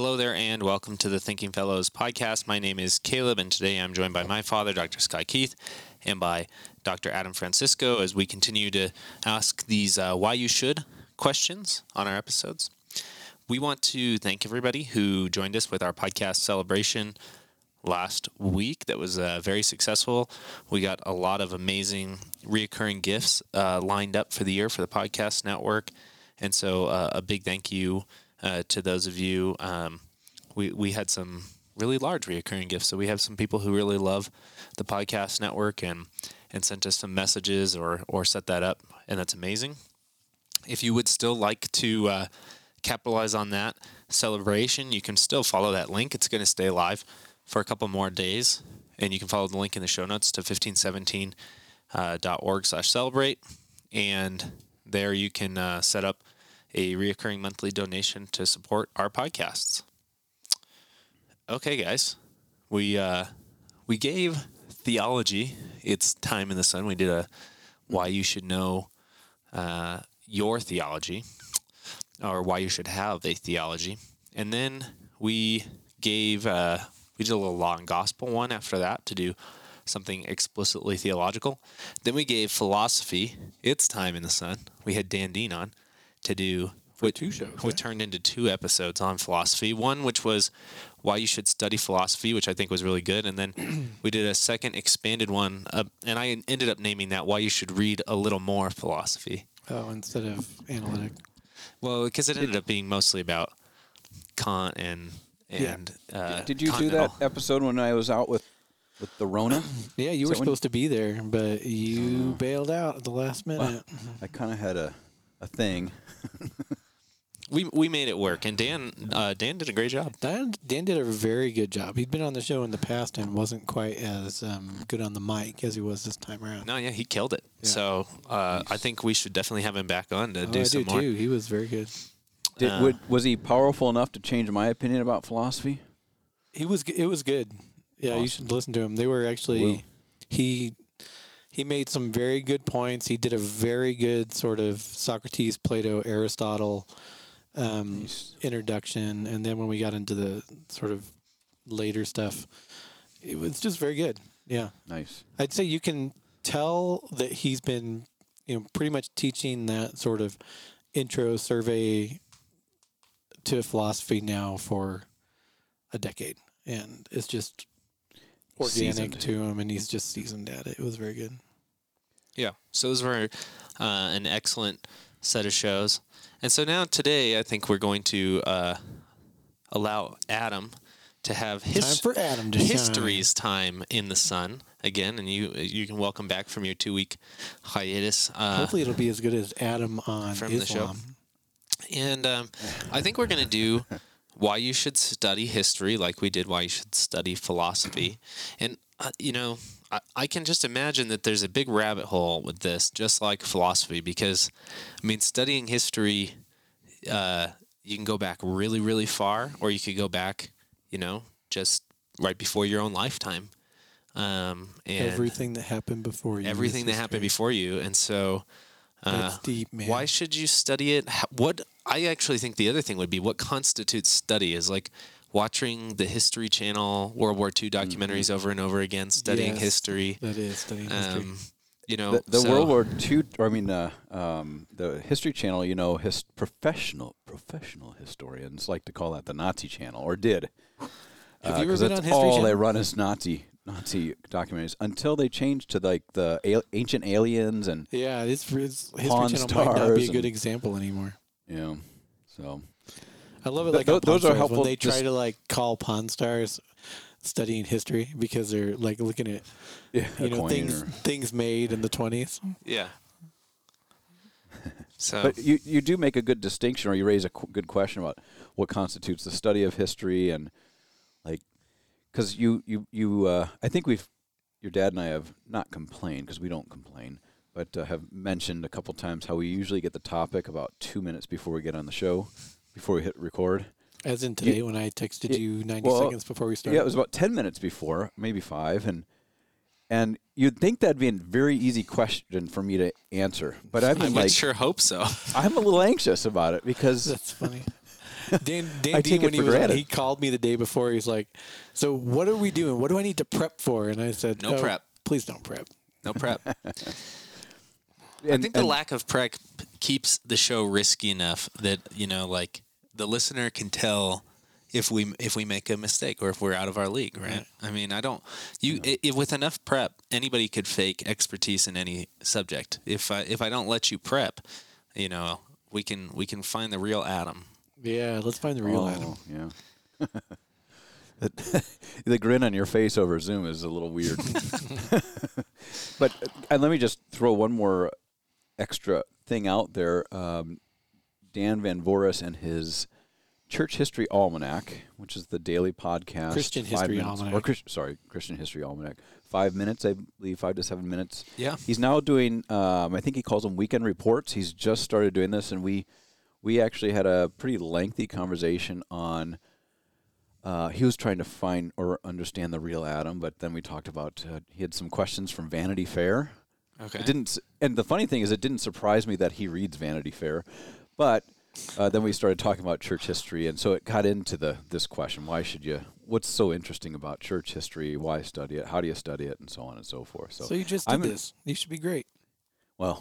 Hello there, and welcome to the Thinking Fellows podcast. My name is Caleb, and today I'm joined by my father, Dr. Sky Keith, and by Dr. Adam Francisco as we continue to ask these why you should questions on our episodes. We want to thank everybody who joined us with our podcast celebration last week. That was very successful. We got a lot of amazing reoccurring gifts lined up for the year for the podcast network, and so a big thank you to those of you. We had some really large reoccurring gifts. So we have some people who really love the podcast network and sent us some messages or set that up, and that's amazing. If you would still like to capitalize on that celebration, you can still follow that link. It's going to stay live for a couple more days, and you can follow the link in the show notes to 1517.org/celebrate, and there you can set up a reoccurring monthly donation to support our podcasts. Okay, guys, we gave theology its time in the sun. We did a why you should know your theology, or why you should have a theology, and then we did a little law and gospel one after that to do something explicitly theological. Then we gave philosophy its time in the sun. We had Dan Dean on to do for 2 shows. We turned into 2 episodes on philosophy. One which was why you should study philosophy, which I think was really good, and then we did a second expanded one, and I ended up naming that why you should read a little more philosophy. Oh, instead of analytic. Well, because it ended up being mostly about Kant and Did you do that episode when I was out with the Rona? Yeah, you were supposed to be there, but you bailed out at the last minute. Well, I kind of had a thing. We made it work, and Dan did a great job. Dan did a very good job. He'd been on the show in the past and wasn't quite as good on the mic as he was this time around. No, yeah, he killed it. Yeah. So I think we should definitely have him back on to do some more. I do too. He was very good. Was he powerful enough to change my opinion about philosophy? It was good. Yeah, awesome. You should listen to him. They were actually he made some very good points. He did a very good sort of Socrates, Plato, Aristotle introduction, and then when we got into the sort of later stuff, it was just very good. Yeah, nice. I'd say you can tell that he's been, pretty much teaching that sort of intro survey to philosophy now for a decade, and it's just organic to him, and he's just seasoned at it. It was very good. Yeah, so those were an excellent set of shows. And so now today, I think we're going to allow Adam to have history's time in the sun again, and you can welcome back from your 2-week hiatus. Hopefully it'll be as good as Adam on from Islam. The show. And I think we're going to do why you should study history like we did why you should study philosophy. And, I can just imagine that there's a big rabbit hole with this, just like philosophy, because, studying history, you can go back really, really far, or you could go back, just right before your own lifetime. And everything that happened before you. Everything that happened before you. And so... that's deep, man. Why should you study it? What I actually think the other thing would be what constitutes study is like watching the History Channel World War II documentaries over and over again, studying history. That is studying history. The World War II, the History Channel, professional historians like to call that the Nazi Channel, or did. Have you ever been on History all Channel? they run is Nazi documentaries until they changed to like the ancient aliens and History Channel might not be a good example anymore. Yeah, so I love it. Like those are helpful when they try to like call Pawn Stars studying history because they're like looking at things made in the 20s. Yeah. So, but you do make a good distinction, or you raise a good question about what constitutes the study of history, and like. Because I think your dad and I have not complained, because we don't complain, but have mentioned a couple times how we usually get the topic about 2 minutes before we get on the show, before we hit record. As in today when I texted you 90 seconds before we started. Yeah, it was about 10 minutes before, maybe 5, and you'd think that'd be a very easy question for me to answer, but I would sure hope so. I'm a little anxious about it because that's funny. Dan I Dean, take when it for he granted. he called me the day before. He's like, "So what are we doing? What do I need to prep for?" And I said, No prep. Please don't prep." No prep. I And- think the and- lack of prep keeps the show risky enough that like the listener can tell if we make a mistake or if we're out of our league, right? I mean, with enough prep, anybody could fake expertise in any subject. If I don't let you prep, we can find the real Adam. Yeah, let's find the real Adam. Yeah. The grin on your face over Zoom is a little weird. But let me just throw one more extra thing out there. Dan Van Voris and his Church History Almanac, which is the daily podcast. Christian History Almanac. Christian History Almanac. 5 minutes, I believe, 5 to 7 minutes. Yeah. He's now doing, I think he calls them weekend reports. He's just started doing this, and we actually had a pretty lengthy conversation on, he was trying to find or understand the real Adam, but then we talked about, he had some questions from Vanity Fair. Okay. It didn't, and the funny thing is, it didn't surprise me that he reads Vanity Fair, but then we started talking about church history, and so it got into this question: what's so interesting about church history? Why study it? How do you study it? And so on and so forth. So you just did this. You should be great. Well,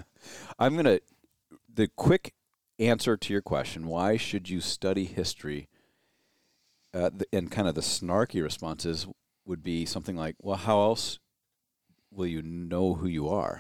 the quick answer to your question: why should you study history? And kind of the snarky responses would be something like, well, how else will you know who you are?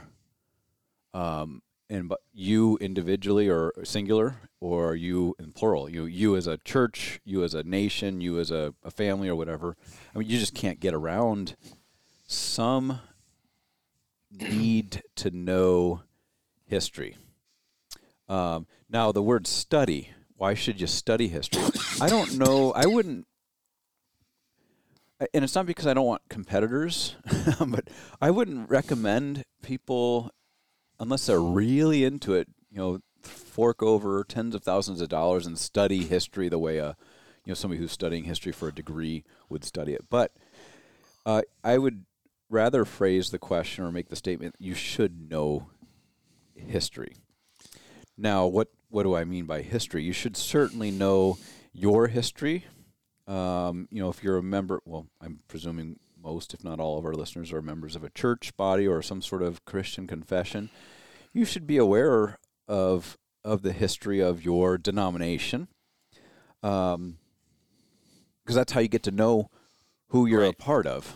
But you individually or singular, or you in plural, you as a church, you as a nation, you as a family or whatever. I mean, you just can't get around some need to know history. Now, the word study, why should you study history? I don't know. I wouldn't. And it's not because I don't want competitors, but I wouldn't recommend people, unless they're really into it, fork over tens of thousands of dollars and study history the way somebody who's studying history for a degree would study it. But I would rather phrase the question or make the statement: you should know history. Now, what do I mean by history? You should certainly know your history. If you're a member, well, I'm presuming most, if not all, of our listeners are members of a church body or some sort of Christian confession. You should be aware of the history of your denomination, because that's how you get to know who you're a part of.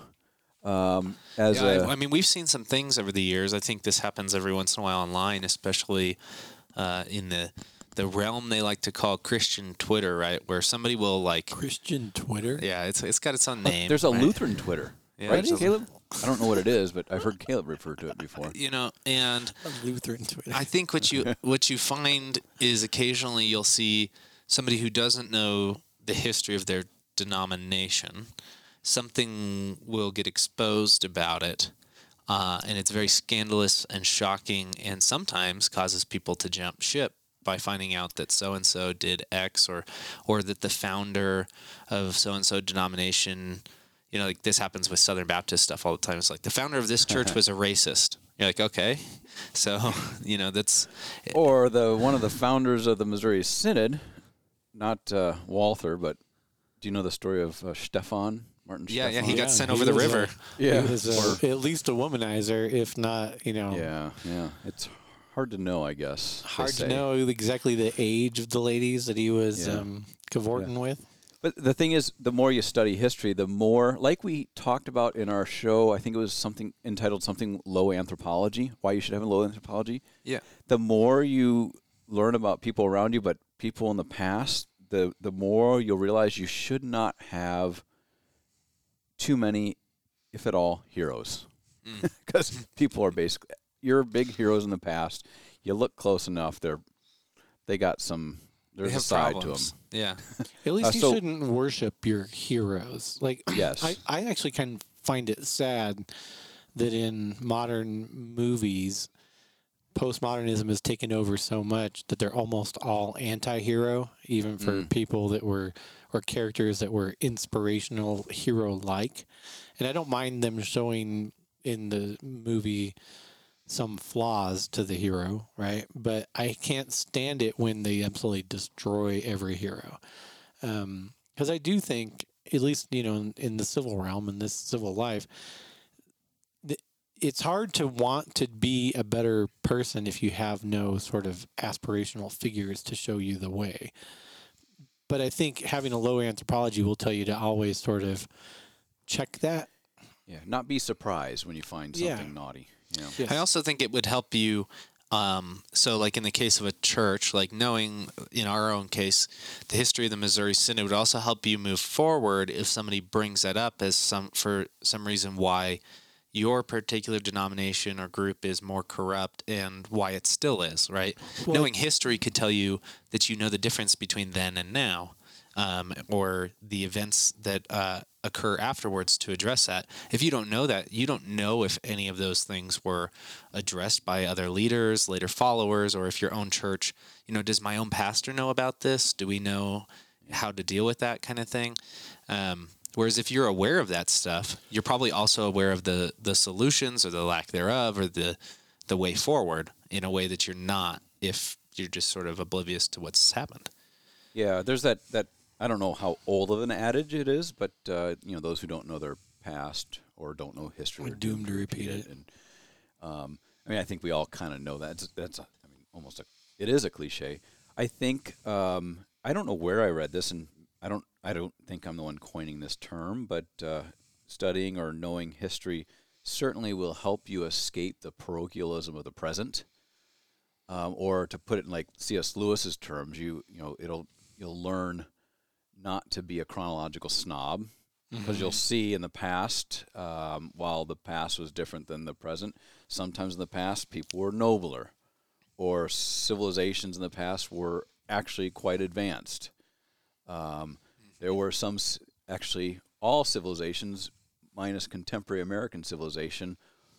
We've seen some things over the years. I think this happens every once in a while online, especially in the realm they like to call Christian Twitter, right? Where somebody will Christian Twitter. Yeah, it's got its own name. There's a right? Lutheran Twitter, Yeah, right, there's Caleb? I don't know what it is, but I've heard Caleb refer to it before. And A Lutheran Twitter. I think what you find is occasionally you'll see somebody who doesn't know the history of their denomination. Something will get exposed about it, and it's very scandalous and shocking, and sometimes causes people to jump ship by finding out that so-and-so did X, or that the founder of so-and-so denomination, like this happens with Southern Baptist stuff all the time. It's like the founder of this church was a racist. You're like, okay. So, that's... Or one of the founders of the Missouri Synod, not Walther, but do you know the story of Stefan? Martin Stefan? Yeah, he got sent over the river. He was at least a womanizer, if not, Yeah. It's hard to know, I guess. hard to know exactly the age of the ladies that he was cavorting with. But the thing is, the more you study history, the more, like we talked about in our show, I think it was something entitled Low Anthropology, why you should have a low anthropology. Yeah. The more you learn about people around you, but people in the past, the more you'll realize you should not have too many, if at all, heroes. Because people are basically, you're big heroes in the past. You look close enough, they got some... There's a side problems. to them. Yeah. At least you shouldn't worship your heroes. Yes. I actually kind of find it sad that in modern movies, postmodernism has taken over so much that they're almost all anti-hero, even for people that were, or characters that were inspirational hero-like. And I don't mind them showing in the movie some flaws to the hero, right? But I can't stand it when they absolutely destroy every hero. Because I do think, at least, in the civil realm, in this civil life, it's hard to want to be a better person if you have no sort of aspirational figures to show you the way. But I think having a low anthropology will tell you to always sort of check that. Yeah, not be surprised when you find something naughty. I also think it would help you. So, like in the case of a church, like knowing in our own case the history of the Missouri Synod would also help you move forward if somebody brings that up as for some reason why your particular denomination or group is more corrupt and why it still is, right? Well, knowing history could tell you that you know the difference between then and now, or the events that occur afterwards to address that. If you don't know that, you don't know if any of those things were addressed by other leaders, later followers, or if your own church, does my own pastor know about this? Do we know how to deal with that kind of thing? Whereas if you're aware of that stuff, you're probably also aware of the solutions or the lack thereof or the way forward in a way that you're not if you're just sort of oblivious to what's happened. Yeah, there's that I don't know how old of an adage it is, but those who don't know their past or don't know history are doomed to repeat it. And I think we all kind of know that. It is a cliche. I think I don't know where I read this, and I don't think I'm the one coining this term, but studying or knowing history certainly will help you escape the parochialism of the present. Or to put it in like C.S. Lewis's terms, you'll learn not to be a chronological snob, because you'll see in the past, while the past was different than the present, sometimes in the past people were nobler, or civilizations in the past were actually quite advanced. There were actually all civilizations, minus contemporary American civilization,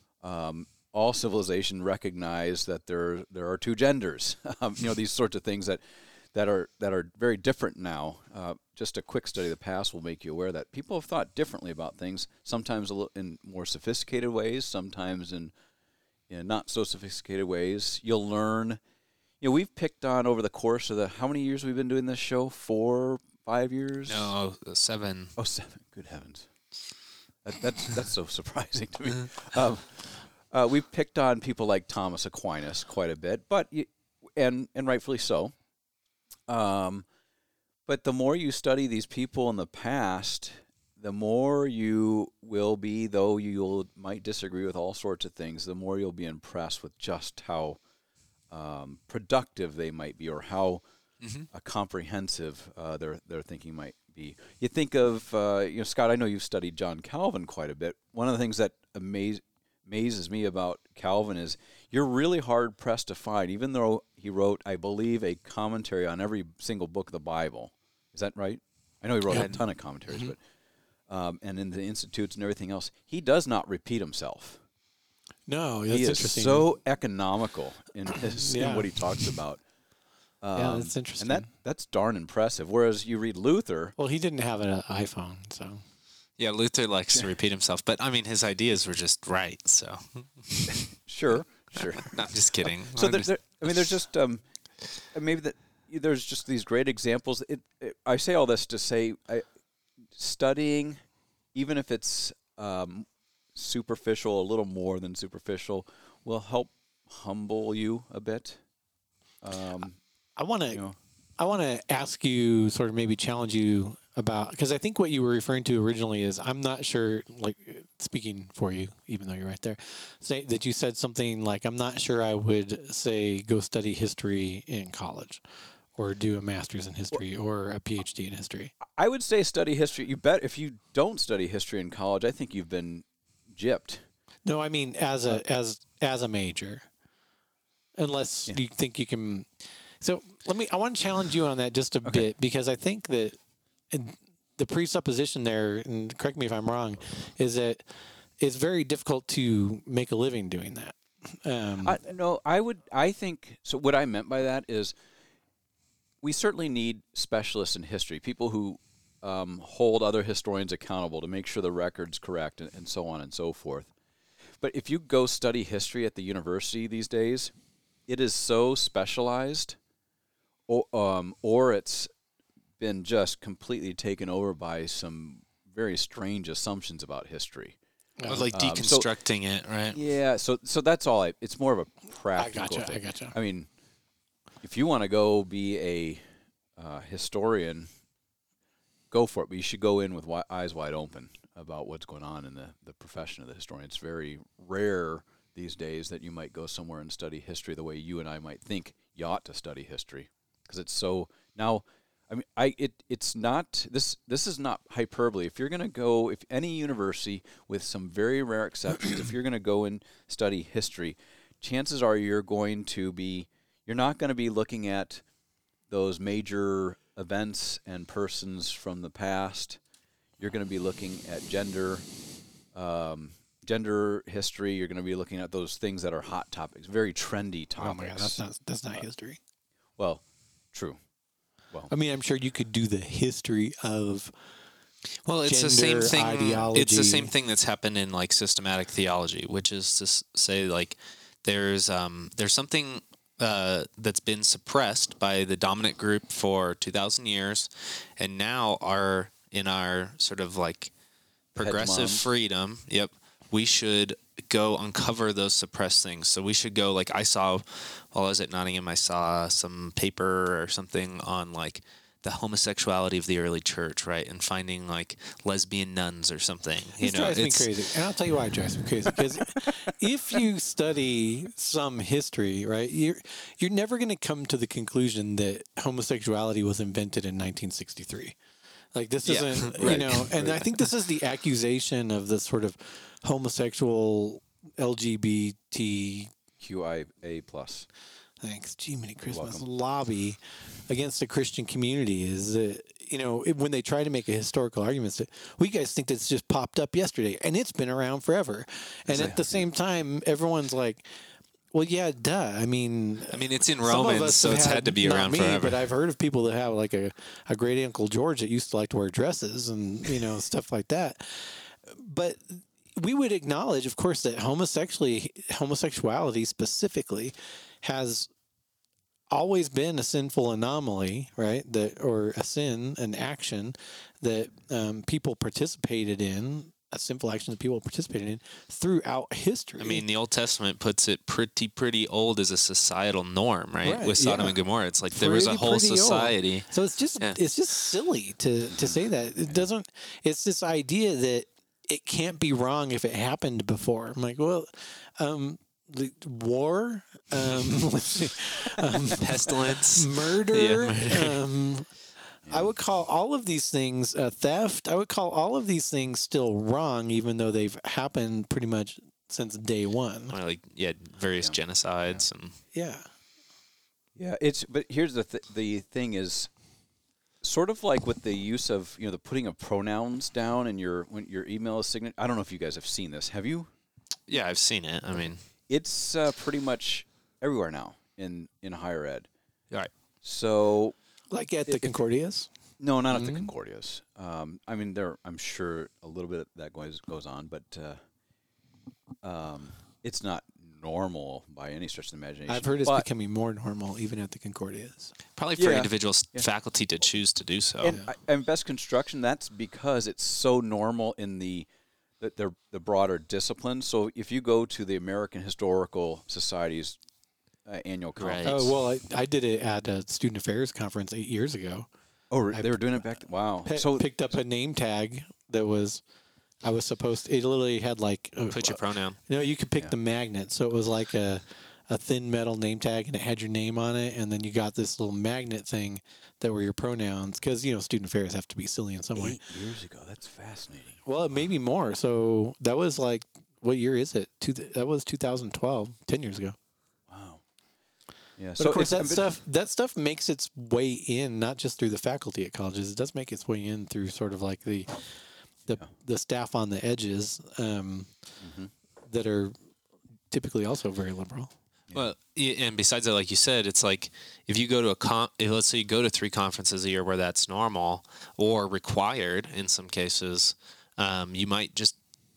all civilization recognize that there are two genders. These sorts of things that are very different now. Just a quick study of the past will make you aware that people have thought differently about things, sometimes in more sophisticated ways, sometimes in not so sophisticated ways. You'll learn. We've picked on over the course of how many years we've been doing this show? 4, 5 years? No, 7. Oh, 7. Good heavens. That's so surprising to me. We've picked on people like Thomas Aquinas quite a bit, and rightfully so. But the more you study these people in the past, the more you will be, though you might disagree with all sorts of things, the more you'll be impressed with just how productive they might be, or how comprehensive their thinking might be. You think of, Scott, I know you've studied John Calvin quite a bit. One of the things that amazes me about Calvin is you're really hard-pressed to find, even though he wrote, I believe, a commentary on every single book of the Bible. Is that right? I know he wrote a ton of commentaries, but and in the institutes and everything else, he does not repeat himself. No, that's he is interesting. so economical in what he talks about. That's interesting. And that's darn impressive. Whereas you read Luther. Well, he didn't have an iPhone, so. Yeah, Luther likes to repeat himself, but his ideas were just right. So. Sure. No, I'm just kidding. So there's just maybe that there's just these great examples. I say all this to say, studying, even if it's superficial, a little more than superficial, will help humble you a bit. I want to ask you, sort of maybe challenge you about, because I think what you were referring to originally is, I'm not sure, like speaking for you, even though you're right there, say that you said something like, I'm not sure I would say go study history in college, or do a master's in history, or a PhD in history. I would say study history. You bet. If you don't study history in college, I think you've been gypped. No, I mean as a major, unless you think you can. So I want to challenge you on that just a bit, because I think that the presupposition there, and correct me if I'm wrong, is that it's very difficult to make a living doing that. I think so. What I meant by that is, we certainly need specialists in history, people who hold other historians accountable to make sure the record's correct, and so on and so forth. But if you go study history at the university these days, it is so specialized, or it's been just completely taken over by some very strange assumptions about history. Like deconstructing it, right? Yeah, so that's all. It's more of a practical thing. I gotcha. I mean, if you want to go be a historian, go for it. But you should go in with eyes wide open about what's going on in the profession of the historian. It's very rare these days that you might go somewhere and study history the way you and I might think you ought to study history, because it's so now. I mean, it's not this. This is not hyperbole. If you're going to go, if any university, with some very rare exceptions, if you're going to go and study history, chances are you're not going to be looking at those major events and persons from the past. You're going to be looking at gender history. You're going to be looking at those things that are hot topics, very trendy topics. Oh my God, that's not history. Well, true. Well, I mean, I'm sure you could do the history of. Well, it's the same thing. Ideology. It's the same thing that's happened in like systematic theology, which is to say, like, there's something that's been suppressed by the dominant group for 2,000 years, and now in our sort of like progressive freedom. Yep, we should go uncover those suppressed things. So we should go, like, I saw while I was at Nottingham, I saw some paper or something on like the homosexuality of the early church, right? And finding like lesbian nuns or something. It drives me crazy. And I'll tell you why it drives me crazy. Because if you study some history, right, you're never going to come to the conclusion that homosexuality was invented in 1963. Like, this isn't, right. you know, and I think this is the accusation of the sort of homosexual LGBT QIA plus. Thanks, Jiminy Christmas lobby against the Christian community is that, you know, when they try to make a historical argument, that we guys think that's just popped up yesterday and it's been around forever. And at the same time, everyone's like, well, yeah, duh. I mean, it's in Romans, so it's had to be around forever. But I've heard of people that have like a great Uncle George that used to like to wear dresses and, you know, stuff like that. But we would acknowledge, of course, that homosexuality specifically has always been a sinful anomaly, right? Or a sin, an action that people participated in, a sinful action that people participated in throughout history. I mean, the Old Testament puts it pretty old as a societal norm, right? With Sodom and Gomorrah, it's like there was a whole society. Old. So it's just silly to say that. It doesn't. It's this idea that it can't be wrong if it happened before. I'm like, well, war, let's see, pestilence, murder. I would call all of these things theft. I would call all of these things still wrong, even though they've happened pretty much since day one. Or like, various genocides and But here's the thing is, sort of like with the use of, you know, the putting of pronouns down in when your email is signature. I don't know if you guys have seen this. Have you? Yeah, I've seen it. I mean, it's pretty much everywhere now in higher ed. Right. So, like at the Concordias? No, not at the Concordias. I mean, I'm sure a little bit of that goes on, but it's not normal by any stretch of the imagination. I've heard it's becoming more normal even at the Concordias. Probably for individual faculty to choose to do so. And best construction, that's because it's so normal in the broader discipline. So if you go to the American Historical Society's annual conference. Oh, well, I did it at a student affairs conference 8 years ago. Oh, they were doing it back then? Wow. So picked up a name tag that I was supposed to, it literally had like... Put your pronoun. No, you could pick the magnet. So it was like a thin metal name tag and it had your name on it. And then you got this little magnet thing that were your pronouns. Because, you know, student affairs have to be silly in some way. 8 years ago. That's fascinating. Well, maybe more. So that was like, what year is it? That was 2012, 10 years ago. Wow. Yeah. But of course, that stuff makes its way in, not just through the faculty at colleges. It does make its way in through sort of like the staff on the edges that are typically also very liberal. Well, and besides that, like you said, it's like if you go to let's say you go to 3 conferences a year where that's normal or required in some cases, you might just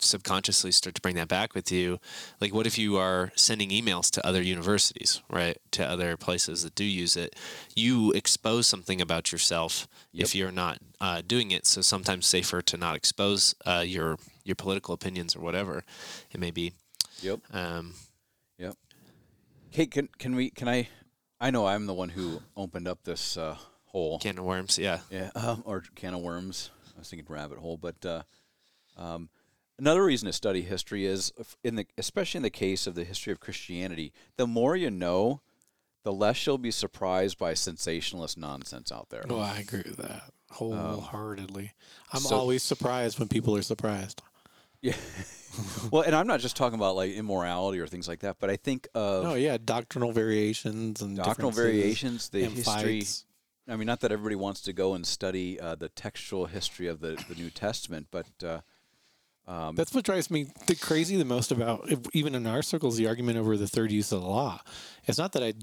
subconsciously start to bring that back with you. Like, what if you are sending emails to other universities, right? To other places that do use it. You expose something about yourself if you're not doing it. So sometimes safer to not expose your political opinions or whatever it may be. Yep. Yep. Hey, can I know I'm the one who opened up this hole. Can of worms, yeah. Yeah, or can of worms. I was thinking rabbit hole, but another reason to study history is, especially in the case of the history of Christianity, the more you know, the less you'll be surprised by sensationalist nonsense out there. Oh, I agree with that wholeheartedly. I'm always surprised when people are surprised. Yeah. Well, and I'm not just talking about like immorality or things like that, but I think of doctrinal variations and the history. Fights. I mean, not that everybody wants to go and study the textual history of the New Testament, but that's what drives me crazy the most about, even in our circles, the argument over the third use of the law. It's not that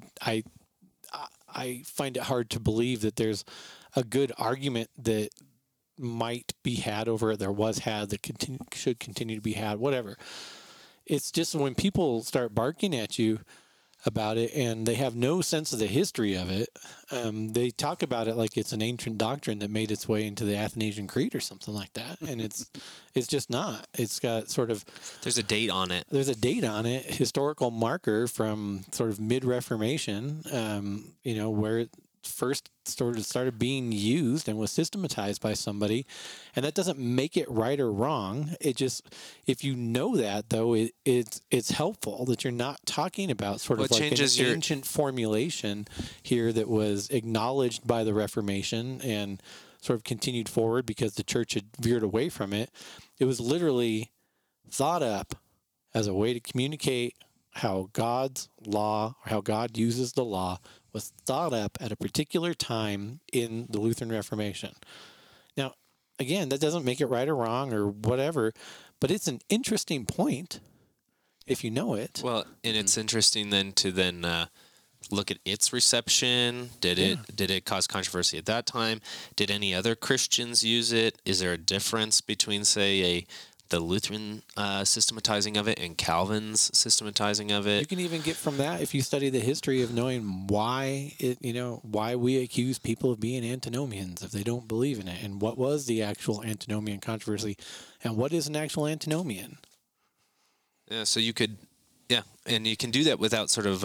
I find it hard to believe that there's a good argument that might be had over it, that should continue to be had, whatever. It's just when people start barking at you about it and they have no sense of the history of it, they talk about it like it's an ancient doctrine that made its way into the Athanasian Creed or something like that, and it's just not. It's got sort of there's a date on it. There's a date on it, historical marker from sort of mid-Reformation, where it first sort of started being used and was systematized by somebody, and that doesn't make it right or wrong. It just, if you know that though, it's helpful that you're not talking about sort of like an ancient formulation here that was acknowledged by the Reformation and sort of continued forward because the church had veered away from it. It was literally thought up as a way to communicate how God's law, or how God uses the law, was thought up at a particular time in the Lutheran Reformation. Now, again, that doesn't make it right or wrong or whatever, but it's an interesting point if you know it. Well, and it's interesting then to look at its reception. Did it cause controversy at that time? Did any other Christians use it? Is there a difference between, say, the Lutheran systematizing of it and Calvin's systematizing of it? You can even get from that, if you study the history of knowing why we accuse people of being antinomians if they don't believe in it, and what was the actual antinomian controversy, and what is an actual antinomian. Yeah, so you could, and you can do that without sort of,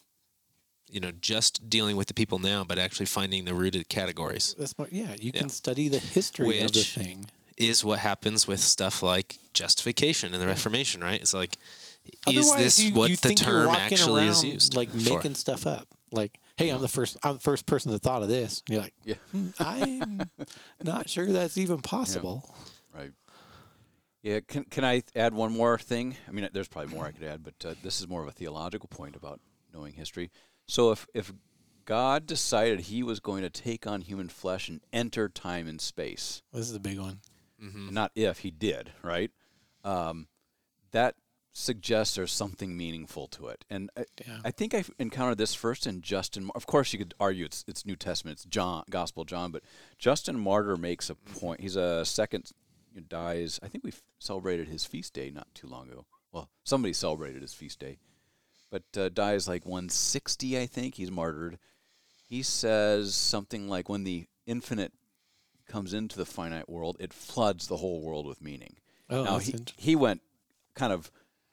just dealing with the people now, but actually finding the rooted categories. You can study the history of the thing. Is what happens with stuff like justification in the Reformation, right? It's like, otherwise, is this what the term actually is used like for? Making stuff up? Like, hey, I'm the first person that thought of this. And you're like, I'm not sure that's even possible. Yeah. Right. Yeah. Can I add one more thing? I mean, there's probably more I could add, but this is more of a theological point about knowing history. So if God decided he was going to take on human flesh and enter time and space. This is a big one. Mm-hmm. Not if, he did, right? That suggests there's something meaningful to it. And I think I encountered this first in Justin. Of course, you could argue it's New Testament, it's Gospel of John, but Justin Martyr makes a point. He's a second, dies. I think we celebrated his feast day not too long ago. Well, somebody celebrated his feast day. But dies like 160, I think. He's martyred. He says something like, when the infinite comes into the finite world, it floods the whole world with meaning. Oh, now, he went kind of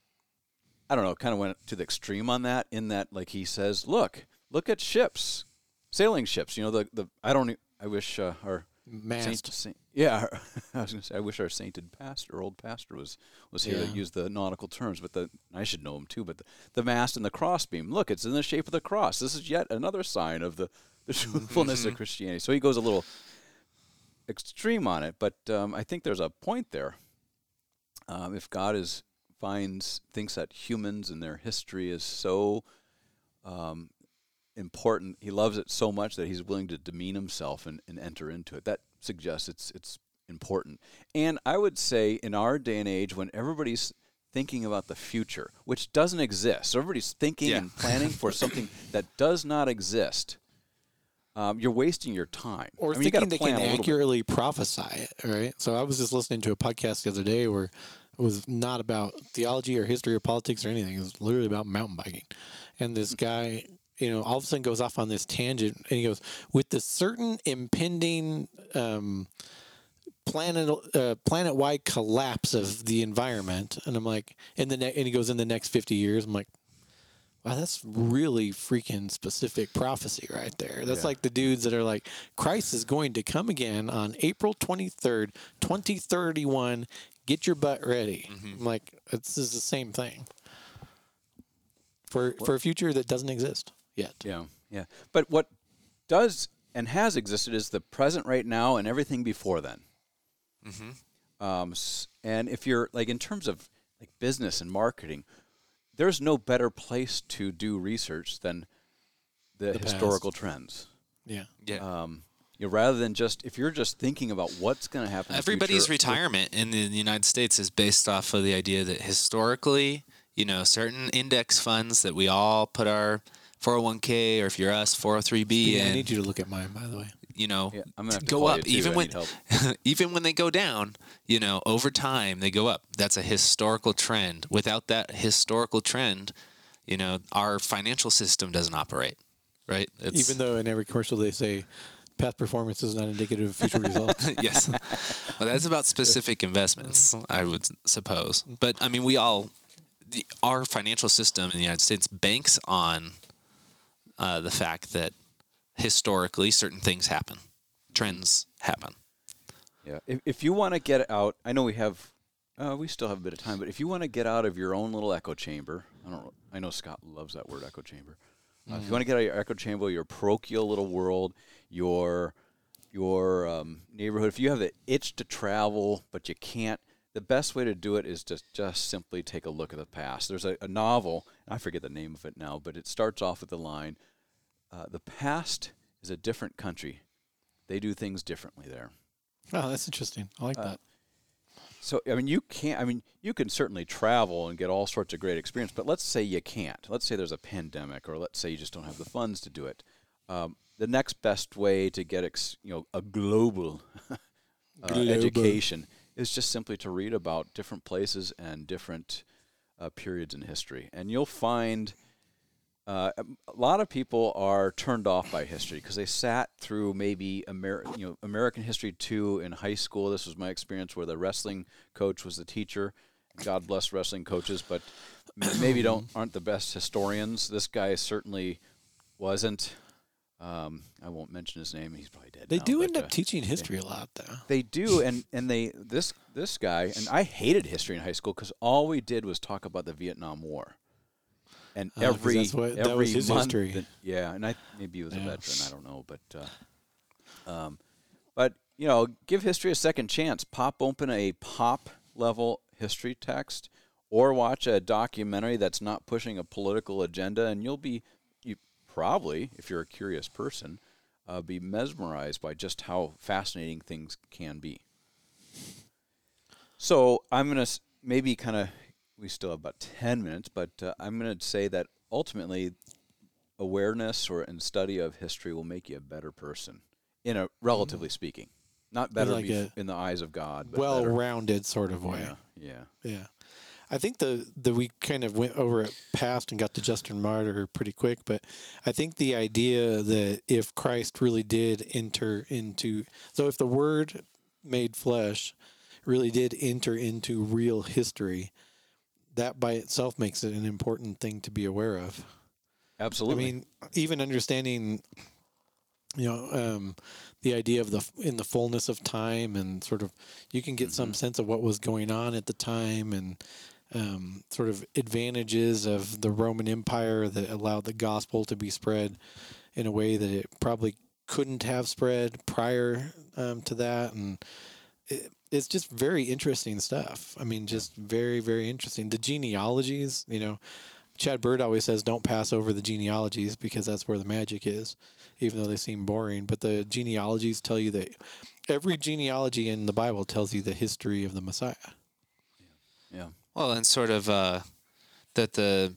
went to the extreme on that, in that, like, he says, look at ships, sailing ships. I wish our mast. I was going to say, I wish our sainted pastor, old pastor, was here to use the nautical terms, but I should know him too. But the mast and the crossbeam, look, it's in the shape of the cross. This is yet another sign of the truthfulness of Christianity. So he goes a little extreme on it, but I think there's a point there. If God thinks that humans and their history is so important, he loves it so much that he's willing to demean himself and enter into it. That suggests it's important. And I would say in our day and age, when everybody's thinking about the future, which doesn't exist, so everybody's thinking and planning for something that does not exist, you're wasting your time. Or thinking they can accurately prophesy it, right? So I was just listening to a podcast the other day where was not about theology or history or politics or anything. It was literally about mountain biking. And this guy, all of a sudden goes off on this tangent, and he goes, with the certain impending planet-wide collapse of the environment. And I'm like, and he goes, in the next 50 years. I'm like, wow, that's really freaking specific prophecy right there. That's like the dudes that are like, Christ is going to come again on April 23rd, 2031. Get your butt ready. I'm like, this is the same thing for a future that doesn't exist yet. Yeah, yeah. But what does and has existed is the present right now and everything before then. And if you're like in terms of like business and marketing, there's no better place to do research than the historical trends. Yeah. Yeah. Rather than if you're just thinking about what's going to happen in the Everybody's future, retirement in the United States is based off of the idea that historically, certain index funds that we all put our 401k, or if you're us, 403b in. I need you to look at mine, by the way. I'm gonna have to go call up you too. I need help. even when they go down, over time they go up. That's a historical trend. Without that historical trend, our financial system doesn't operate, right? Even though in every commercial they say past performance is not indicative of future results. Yes. Well, that's about specific investments, I would suppose. But I mean, our financial system in the United States banks on the fact that historically certain things happen, trends happen. Yeah. If you want to get out, I know we still have a bit of time, but if you want to get out of your own little echo chamber, I know Scott loves that word, echo chamber. If you want to get out of your echo chamber, your parochial little world, your neighborhood, if you have the itch to travel but you can't, the best way to do it is to just simply take a look at the past. There's a novel, I forget the name of it now, but it starts off with the line, the past is a different country. They do things differently there. Oh, that's interesting. I like that. So, you can certainly travel and get all sorts of great experience, but let's say you can't. Let's say there's a pandemic, or let's say you just don't have the funds to do it. The next best way to get a global education is just simply to read about different places and different periods in history. And you'll find a lot of people are turned off by history because they sat through maybe American History 2 in high school. This was my experience, where the wrestling coach was the teacher. God bless wrestling coaches, but maybe aren't the best historians. This guy certainly wasn't. I won't mention his name. He's probably dead. They do end up teaching history a lot, though. They do, and this guy, and I hated history in high school because all we did was talk about the Vietnam War. And every that was his month, history. and maybe he was a veteran. I don't know, but give history a second chance. Pop open a pop level history text, or watch a documentary that's not pushing a political agenda, and you probably, if you're a curious person, be mesmerized by just how fascinating things can be. So I'm gonna maybe kind of. We still have about 10 minutes, but I'm going to say that ultimately awareness and study of history will make you a better person, relatively speaking. Not better in the eyes of God, but well-rounded sort of way. Yeah. I think we kind of went over it past and got to Justin Martyr pretty quick, but I think the idea that if Christ really did enter into... So if the Word made flesh really did enter into real history... that by itself makes it an important thing to be aware of. Absolutely. I mean, even understanding, the idea of in the fullness of time, and sort of, you can get some sense of what was going on at the time, and sort of advantages of the Roman Empire that allowed the gospel to be spread in a way that it probably couldn't have spread prior to that. And it's just very interesting stuff. I mean, just very, very interesting. The genealogies, Chad Bird always says, don't pass over the genealogies because that's where the magic is, even though they seem boring. But the genealogies tell you that every genealogy in the Bible tells you the history of the Messiah. Yeah. Well, and sort of that the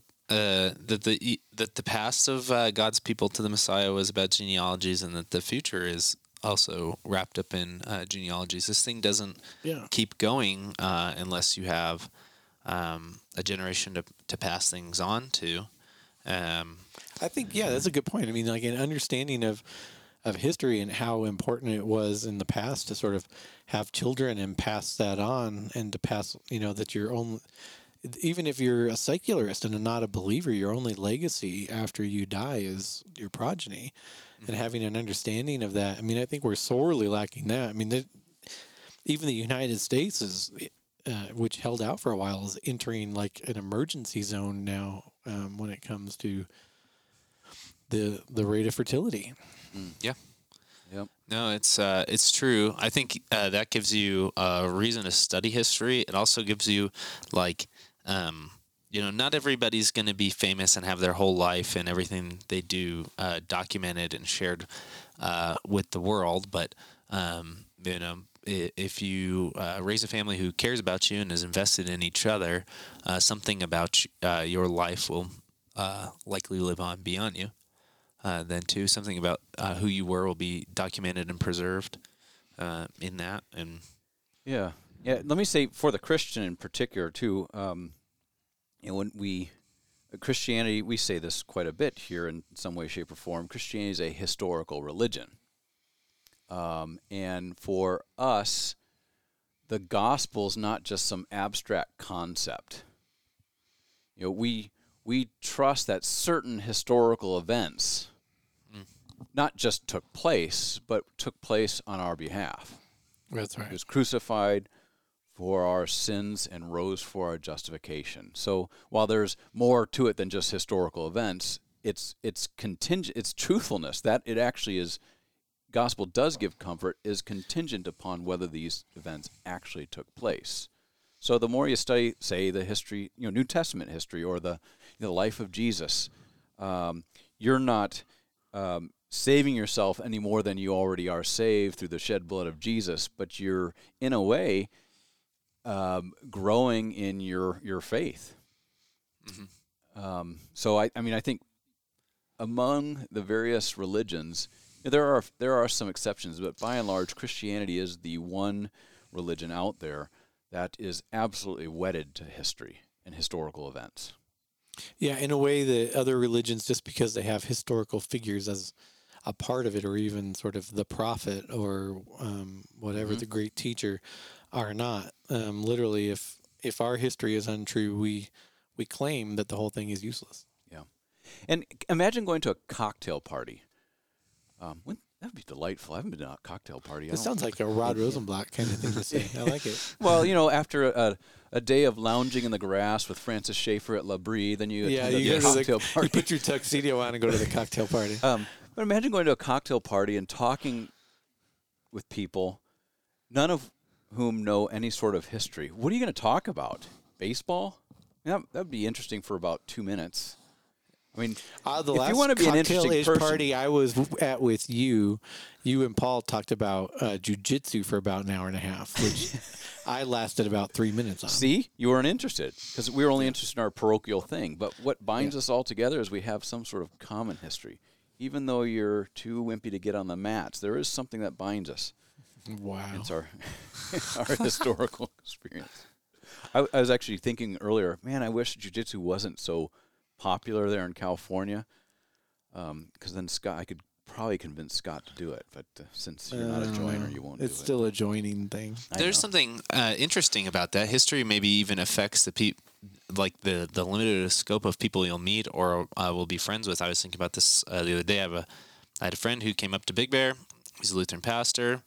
past of God's people to the Messiah was about genealogies, and that the future is also wrapped up in genealogies. This thing doesn't Yeah. keep going unless you have a generation to pass things on to. I think, yeah, that's a good point. I mean, like an understanding of history and how important it was in the past to sort of have children and pass that on, and to pass, that your own, even if you're a secularist and not a believer, your only legacy after you die is your progeny. And having an understanding of that. I mean, I think we're sorely lacking that. I mean, even the United States is, which held out for a while, is entering like an emergency zone now when it comes to the rate of fertility. Yeah. Yep. No, it's true. I think that gives you a reason to study history. It also gives you like, not everybody's going to be famous and have their whole life and everything they do documented and shared with the world. But if you raise a family who cares about you and is invested in each other, something about your life will likely live on beyond you. Then too, something about who you were will be documented and preserved in that. And yeah. Let me say, for the Christian in particular too, when Christianity, we say this quite a bit here in some way, shape, or form. Christianity is a historical religion, and for us, the gospel is not just some abstract concept. We trust that certain historical events not just took place, but took place on our behalf. That's right. He was crucified for our sins and rose for our justification. So while there's more to it than just historical events, it's contingent, it's truthfulness that it actually is. Gospel does give comfort is contingent upon whether these events actually took place. So the more you study, say, the history, New Testament history, or the life of Jesus, you're not saving yourself any more than you already are saved through the shed blood of Jesus, but you're, in a way, growing in your faith. So I think among the various religions, there are some exceptions, but by and large, Christianity is the one religion out there that is absolutely wedded to history and historical events. Yeah, in a way that other religions, just because they have historical figures as a part of it, or even sort of the prophet or whatever the great teacher, are not. Literally, if our history is untrue, we claim that the whole thing is useless. Yeah, and imagine going to a cocktail party. That would be delightful. I haven't been to a cocktail party. It sounds like a Rod Rosenblatt kind of thing to say. I like it. Well, after a day of lounging in the grass with Francis Schaeffer at La Brie, then you attend a cocktail party. You put your tuxedo on and go to the cocktail party. But imagine going to a cocktail party and talking with people, none of whom know any sort of history. What are you going to talk about? Baseball? Yeah, that would be interesting for about 2 minutes. I mean, the if last you want to be an interesting person, party I was at with you and Paul talked about jiu-jitsu for about an hour and a half, which I lasted about 3 minutes on. See, you weren't interested because we were only interested in our parochial thing. But what binds us all together is we have some sort of common history. Even though you're too wimpy to get on the mats, there is something that binds us. Wow. It's our historical experience. I was actually thinking earlier, man, I wish jiu-jitsu wasn't so popular there in California, because then I could probably convince Scott to do it. But since you're not a joiner, you won't do it. It's still a joining thing. There's something interesting about that. History maybe even affects the the limited scope of people you'll meet or will be friends with. I was thinking about this the other day. I had a friend who came up to Big Bear. He's a Lutheran pastor.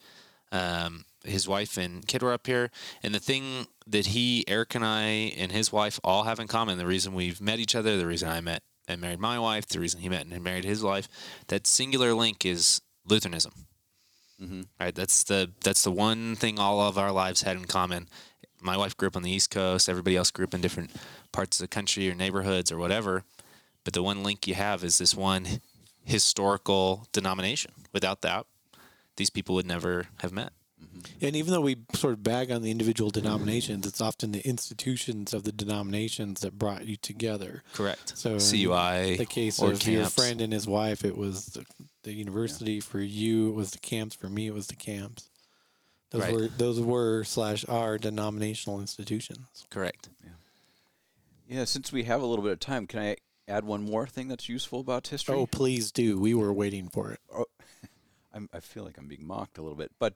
His wife and kid were up here. And the thing that Eric and I and his wife all have in common, the reason we've met each other, the reason I met and married my wife, the reason he met and married his wife, that singular link is Lutheranism. Mm-hmm. Right? That's the one thing all of our lives had in common. My wife grew up on the East Coast. Everybody else grew up in different parts of the country or neighborhoods or whatever. But the one link you have is this one historical denomination. Without that, these people would never have met. Mm-hmm. And even though we sort of bag on the individual denominations, it's often the institutions of the denominations that brought you together. Correct. So in CUI the case or of your camps. friend and his wife, it was the university. For you, it was the camps. For me, it was the camps. Those were / are denominational institutions. Correct. Yeah, since we have a little bit of time, can I add one more thing that's useful about history? Oh, please do. We were waiting for it. I feel like I'm being mocked a little bit, but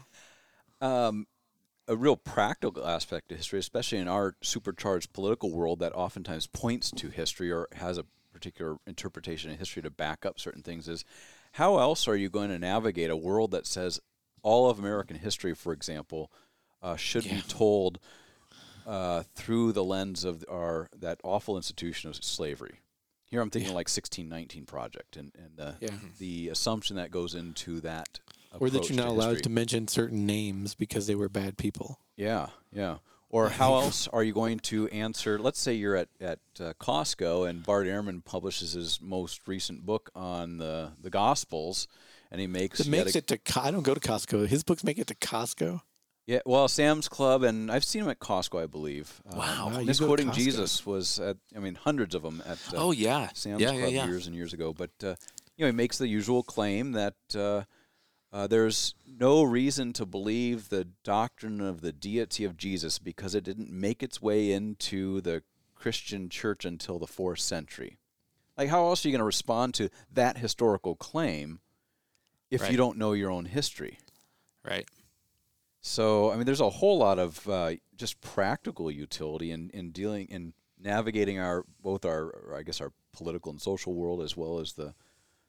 No. a real practical aspect of history, especially in our supercharged political world that oftentimes points to history or has a particular interpretation of history to back up certain things, is how else are you going to navigate a world that says all of American history, for example, should be told through the lens of that awful institution of slavery? Here I'm thinking like 1619 Project and the assumption that goes into that. Or that you're not allowed history. to mention certain names because they were bad people. Yeah. Or how else are you going to answer? Let's say you're at Costco and Bart Ehrman publishes his most recent book on the Gospels, and he makes it to. I don't go to Costco. His books make it to Costco. Yeah, well, Sam's Club, and I've seen him at Costco, I believe. Wow, you go to Misquoting Costco. Jesus was at, hundreds of them at Sam's Club years and years ago. But, he makes the usual claim that there's no reason to believe the doctrine of the deity of Jesus because it didn't make its way into the Christian church until the 4th century. Like, how else are you going to respond to that historical claim if you don't know your own history? Right. So, there's a whole lot of just practical utility in navigating both our political and social world as well as the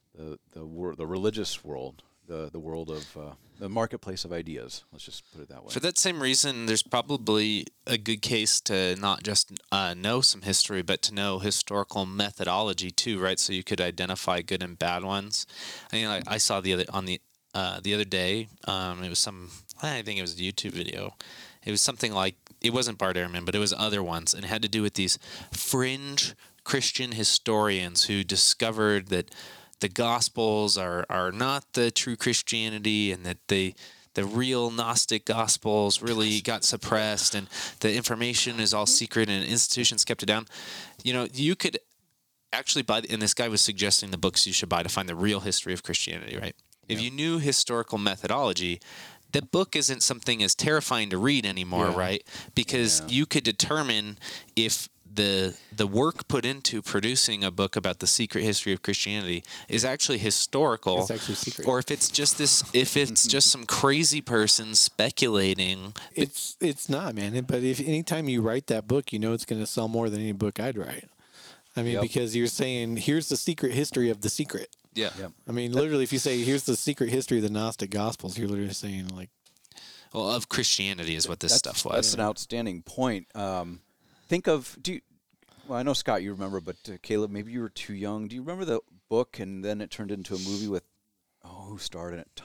religious world, the world of the marketplace of ideas. Let's just put it that way. For that same reason, there's probably a good case to not just know some history, but to know historical methodology too, right? So you could identify good and bad ones. I saw the other day. It was I think it was a YouTube video. It was something like, it wasn't Bart Ehrman, but it was other ones, and it had to do with these fringe Christian historians who discovered that the Gospels are not the true Christianity, and that the real Gnostic Gospels really got suppressed, and the information is all secret, and institutions kept it down. You could actually buy, and this guy was suggesting the books you should buy to find the real history of Christianity, right? If you knew historical methodology, that book isn't something as terrifying to read anymore, right? Because you could determine if the work put into producing a book about the secret history of Christianity is actually historical, It's actually secret. or if it's just some crazy person speculating. It's not, man. But if anytime you write that book, it's going to sell more than any book I'd write. Because you're saying, here's the secret history of the secret. Yeah. Yep. Literally, if you say, here's the secret history of the Gnostic Gospels, you're literally saying, Well, of Christianity is what this stuff was. That's an outstanding point. Think of, I know, Scott, you remember, but Caleb, maybe you were too young. Do you remember the book and then it turned into a movie with, who starred in it?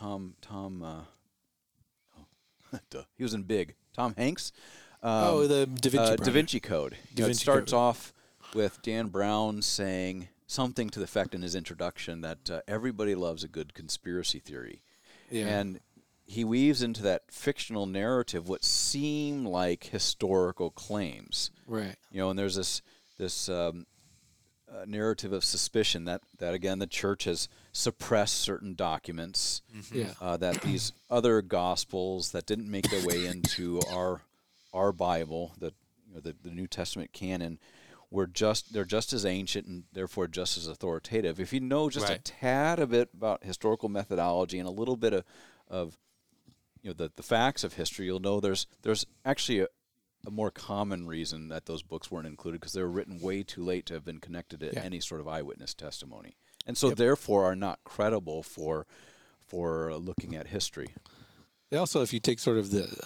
He was in Big. Tom Hanks. the Da Vinci Project. Da Vinci Code. It starts off with Dan Brown saying something to the effect in his introduction that everybody loves a good conspiracy theory. Yeah. And he weaves into that fictional narrative what seem like historical claims. Right. And there's this narrative of suspicion that again the church has suppressed certain documents. Yeah. That these other gospels that didn't make their way into our Bible, the New Testament canon, they're just as ancient and therefore just as authoritative. If you know just a tad a bit about historical methodology and a little bit of the facts of history, you'll know there's actually a more common reason that those books weren't included, because they were written way too late to have been connected to any sort of eyewitness testimony, and so therefore are not credible for looking at history. Also, if you take sort of the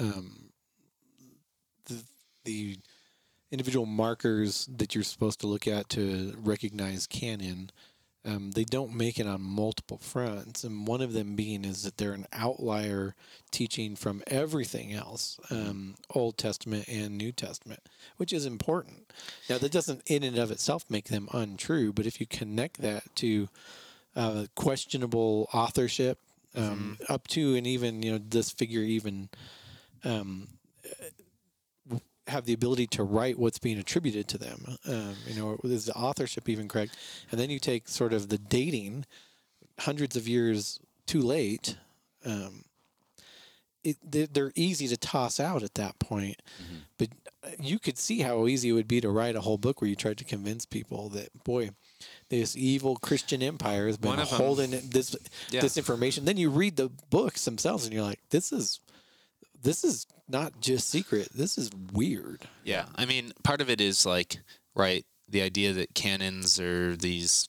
individual markers that you're supposed to look at to recognize canon, they don't make it on multiple fronts, and one of them being is that they're an outlier teaching from everything else, Old Testament and New Testament, which is important. Now, that doesn't in and of itself make them untrue, but if you connect that to questionable authorship, up to and even this figure even have the ability to write what's being attributed to them. Is the authorship even correct? And then you take sort of the dating hundreds of years too late. They're easy to toss out at that point, but you could see how easy it would be to write a whole book where you tried to convince people that, boy, this evil Christian empire has been holding this information. Then you read the books themselves and you're like, this is not just secret. This is weird. Yeah. I mean, part of it is like, right, the idea that canons are these,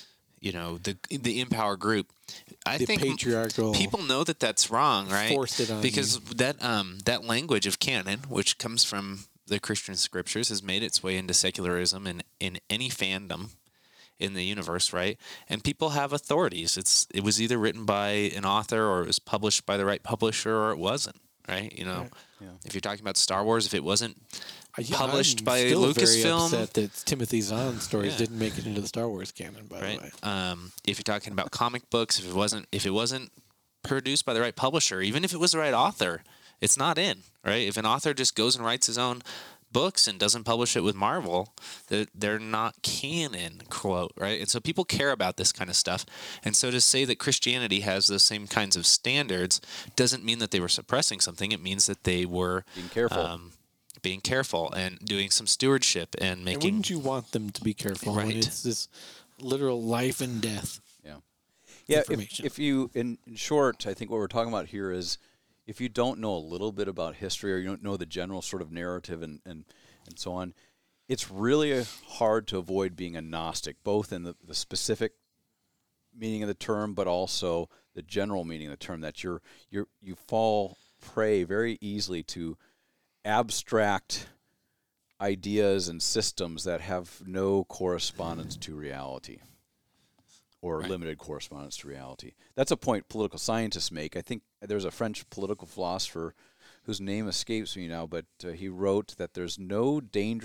the Empower group. I think patriarchal people know that that's wrong, right? Forced it on because that language of canon, which comes from the Christian scriptures, has made its way into secularism and in any fandom in the universe, right? And people have authorities. It was either written by an author or it was published by the right publisher or it wasn't, right? If you're talking about Star Wars, if it wasn't published by Lucasfilm, I'm upset that Timothy Zahn stories didn't make it into the Star Wars canon, by the way. If you're talking about comic books, if it wasn't produced by the right publisher, even if it was the right author, it's not in, right? If an author just goes and writes his own books and doesn't publish it with Marvel, they're not canon, quote, right? And so people care about this kind of stuff. And so to say that Christianity has those same kinds of standards doesn't mean that they were suppressing something. It means that they were being careful and doing some stewardship and making. And wouldn't you want them to be careful when it's this literal life and death? Yeah. If you, in short, I think what we're talking about here is, if you don't know a little bit about history or you don't know the general sort of narrative and so on, it's really hard to avoid being a Gnostic, both in the specific meaning of the term, but also the general meaning of the term, that you fall prey very easily to abstract ideas and systems that have no correspondence to reality, or limited correspondence to reality. That's a point political scientists make. I think there's a French political philosopher whose name escapes me now, but he wrote that there's no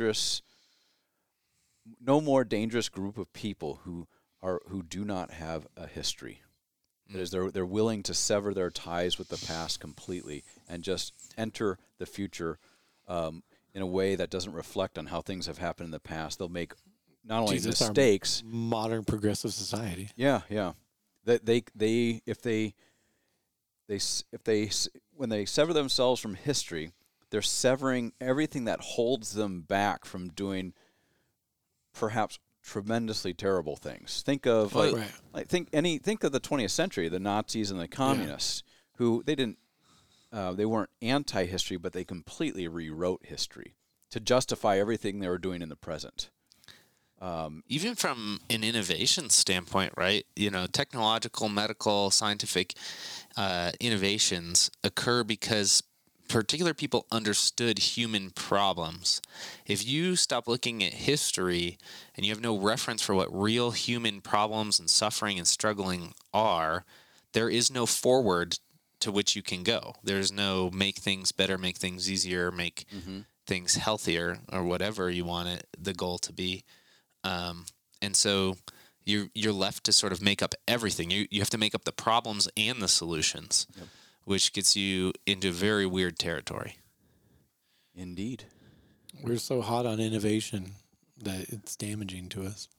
more dangerous group of people who do not have a history. That is, they're willing to sever their ties with the past completely and just enter the future in a way that doesn't reflect on how things have happened in the past. They'll make not only mistakes. Modern progressive society. Yeah. When they sever themselves from history, they're severing everything that holds them back from doing perhaps tremendously terrible things. Think of think of the 20th century, the Nazis and the communists, who they weren't anti-history, but they completely rewrote history to justify everything they were doing in the present. Even from an innovation standpoint, right? Technological, medical, scientific innovations occur because particular people understood human problems. If you stop looking at history and you have no reference for what real human problems and suffering and struggling are, there is no forward to which you can go. There's no make things better, make things easier, make things healthier, or whatever you want the goal to be. And so you're left to sort of make up everything. You have to make up the problems and the solutions, which gets you into very weird territory. Indeed. We're so hot on innovation that it's damaging to us.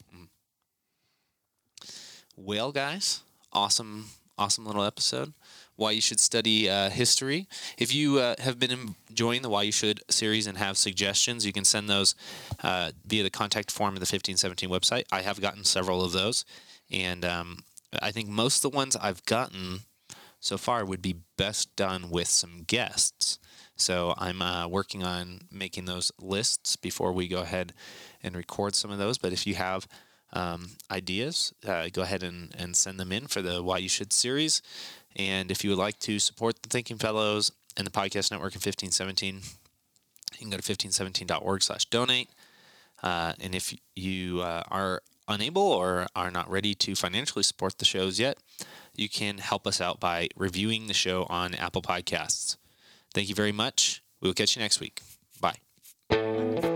Well, guys, awesome little episode. Why you should study history. If you have been enjoying the Why You Should series and have suggestions, you can send those via the contact form of the 1517 website. I have gotten several of those, and I think most of the ones I've gotten so far would be best done with some guests. So I'm working on making those lists before we go ahead and record some of those. But if you have ideas, go ahead and send them in for the Why You Should series. And if you would like to support the Thinking Fellows and the Podcast Network in 1517, you can go to 1517.org/donate. And if you are unable or are not ready to financially support the shows yet, you can help us out by reviewing the show on Apple Podcasts. Thank you very much. We will catch you next week. Bye.